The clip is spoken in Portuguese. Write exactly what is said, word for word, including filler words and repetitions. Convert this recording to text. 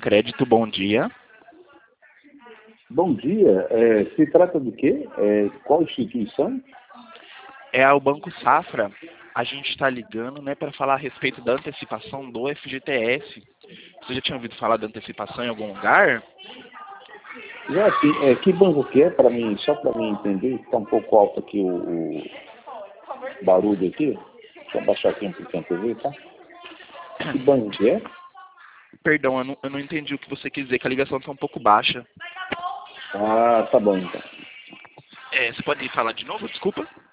Crédito, bom dia. Bom dia. É, se trata de quê? É, qual instituição? É o Banco Safra. A gente está ligando, né, para falar a respeito da antecipação do F G T S. Você já tinha ouvido falar da antecipação em algum lugar? Já que, é, que banco que é, para mim, só para mim entender, está um pouco alto aqui o, o barulho aqui. Deixa eu baixar aqui um pouquinho a T V, tá? Que banco que é? Perdão, eu não, eu não entendi o que você quis dizer, que a ligação está um pouco baixa. Ah, tá bom então. É, você pode falar de novo, desculpa?